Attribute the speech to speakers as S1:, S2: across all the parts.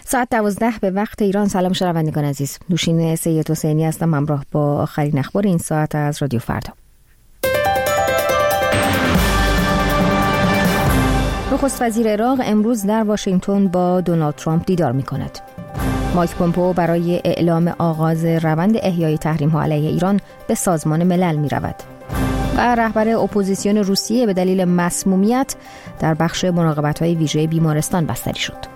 S1: ساعت 12 به وقت ایران. سلام شنوندگان عزیز، نوشین سید حسینی هستم همراه با آخرین اخبار این ساعت از رادیو فردا. نخست وزیر عراق امروز در واشنگتن با دونالد ترامپ دیدار می‌کند. مایک پومپئو برای اعلام آغاز روند احیای تحریم‌ها علیه ایران به سازمان ملل می‌رود. و رهبر اپوزیسیون روسیه به دلیل مسمومیت در بخش مراقبت‌های ویژه بیمارستان بستری شد.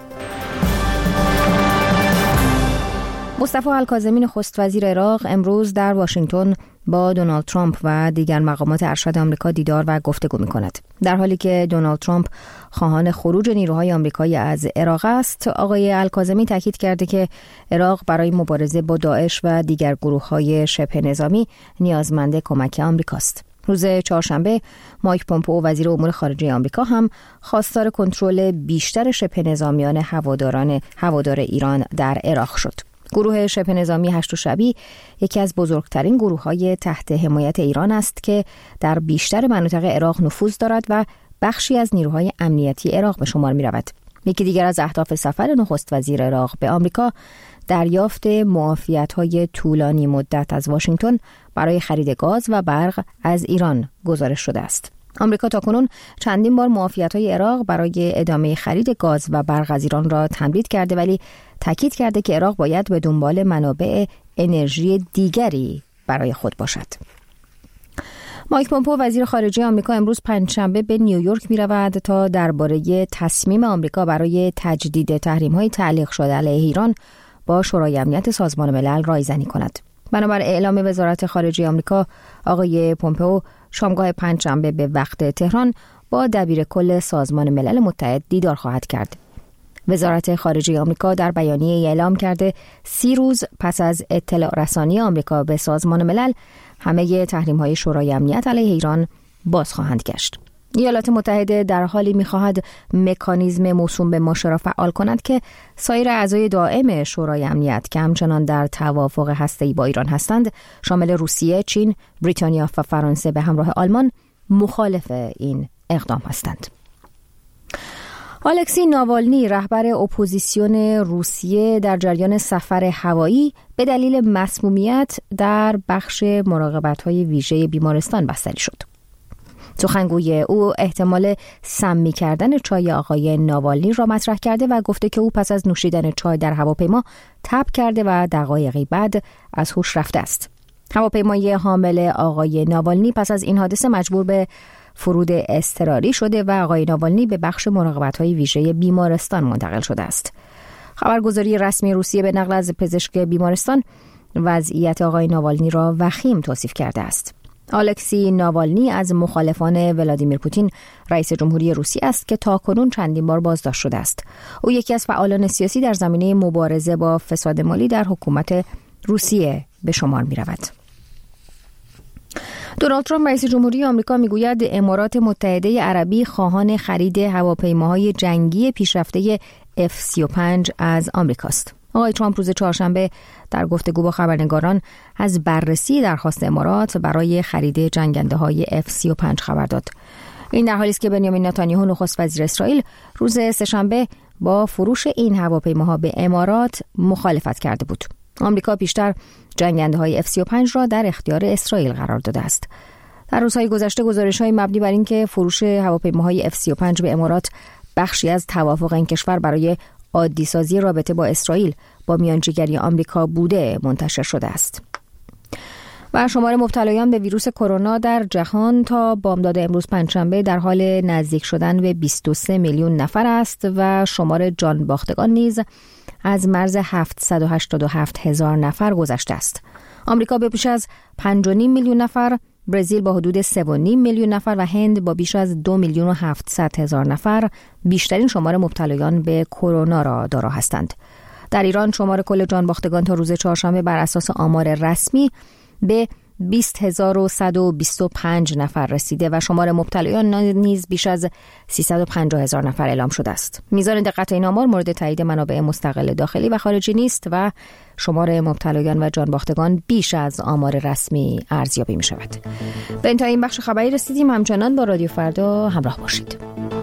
S1: مصطفی الکاظمی نخست وزیر عراق امروز در واشنگتن با دونالد ترامپ و دیگر مقامات ارشد آمریکا دیدار و گفتگو می‌کند. در حالی که دونالد ترامپ خواهان خروج نیروهای آمریکایی از عراق است، آقای الکاظمی تاکید کرده که عراق برای مبارزه با داعش و دیگر گروه‌های شبه نظامی نیازمند کمک آمریکاست. روز چهارشنبه مایک پومپئو وزیر امور خارجه آمریکا هم خواستار کنترل بیشتر شبه نظامیان هوادار ایران در عراق شد. گروه شبه نظامی هشت شبی یکی از بزرگترین گروه‌های تحت حمایت ایران است که در بیشتر مناطق عراق نفوذ دارد و بخشی از نیروهای امنیتی عراق به شمار می‌رود. یکی دیگر از اهداف سفر نخست وزیر عراق به آمریکا دریافت معافیت‌های طولانی مدت از واشنگتن برای خرید گاز و برق از ایران گزارش شده است. آمریکا تاکنون چندین بار معافیت‌های عراق برای ادامه خرید گاز و برق از ایران را تمدید کرده، ولی تاکید کرده که عراق باید به دنبال منابع انرژی دیگری برای خود باشد. مایک پومپئو وزیر خارجه آمریکا امروز پنجشنبه به نیویورک می‌رود تا درباره تصمیم آمریکا برای تجدید تحریم‌های تعلیق شده علیه ایران با شورای امنیت سازمان ملل رایزنی کند. بنابر اعلام وزارت خارجه آمریکا، آقای پومپئو شامگاه پنجشنبه به وقت تهران با دبیر کل سازمان ملل متحد دیدار خواهد کرد. وزارت خارجه آمریکا در بیانیه اعلام کرده 30 روز پس از اطلاع رسانی آمریکا به سازمان ملل، همه تحریم‌های شورای امنیت علیه ایران باز خواهند گشت. ایالات متحده در حالی می‌خواهد مکانیزم موسوم به ماشه فعال کند که سایر اعضای دائم شورای امنیت که همچنان در توافق هسته‌ای با ایران هستند، شامل روسیه، چین، بریتانیا و فرانسه به همراه آلمان، مخالف این اقدام هستند. الکسی ناوالنی رهبر اپوزیسیون روسیه در جریان سفر هوایی به دلیل مسمومیت در بخش مراقبت‌های ویژه بیمارستان بستری شد. سخنگوی او احتمال سمی کردن چای آقای ناوالنی را مطرح کرده و گفته که او پس از نوشیدن چای در هواپیما تب کرده و دقایقی بعد از هوش رفته است. هواپیمای حامل آقای ناوالنی پس از این حادثه مجبور به فرود اضطراری شده و آقای ناوالنی به بخش مراقبت‌های ویژه بیمارستان منتقل شده است. خبرگزاری رسمی روسیه به نقل از پزشک بیمارستان وضعیت آقای ناوالنی را وخیم توصیف کرده است. الکسی ناوالنی از مخالفان ولادیمیر پوتین رئیس جمهوری روسیه است که تاکنون چندین بار بازداشت شده است. او یکی از فعالان سیاسی در زمینه مبارزه با فساد مالی در حکومت روسیه به شمار می رود. دونالد ترامپ رئیس جمهوری آمریکا میگوید امارات متحده عربی خواهان خرید هواپیماهای جنگی پیشرفته F-35 از آمریکاست. آقای ترامپ روز چهارشنبه در گفتگو با خبرنگاران از بررسی درخواست امارات برای خرید جنگنده‌های F-35 خبر داد. این در حالی است که بنیامین نتانیاهو نخست وزیر اسرائیل روز سه‌شنبه با فروش این هواپیماها به امارات مخالفت کرده بود. آمریکا پیشتر جنگنده‌های F-35 را در اختیار اسرائیل قرار داده است. در روزهای گذشته گزارش‌های مبنی بر اینکه فروش هواپیماهای F-35 به امارات بخشی از توافق این کشور برای عادی‌سازی رابطه با اسرائیل با میانجیگری آمریکا بوده منتشر شده است. و شمار مبتلایان به ویروس کرونا در جهان تا بامداد امروز پنجشنبه در حال نزدیک شدن به 23 میلیون نفر است و شمار جان باختگان نیز از مرز 787 هزار نفر گذشته است. آمریکا به بیش از 5.5 میلیون نفر، برزیل با حدود 3.5 میلیون نفر و هند با بیش از 2 میلیون و 700 هزار نفر بیشترین شمار مبتلایان به کرونا را دارا هستند. در ایران شمار کل جان باختگان تا روز چهارشنبه بر اساس آمار رسمی به 20,125 نفر رسیده و شمار مبتلایان نیز بیش از 350,000 نفر اعلام شده است. میزان دقت این آمار مورد تایید منابع مستقل داخلی و خارجی نیست و شمار مبتلایان و جان باختگان بیش از آمار رسمی ارزیابی می شود. به انتهای این بخش خبری رسیدیم. همچنان با رادیو فردا همراه باشید.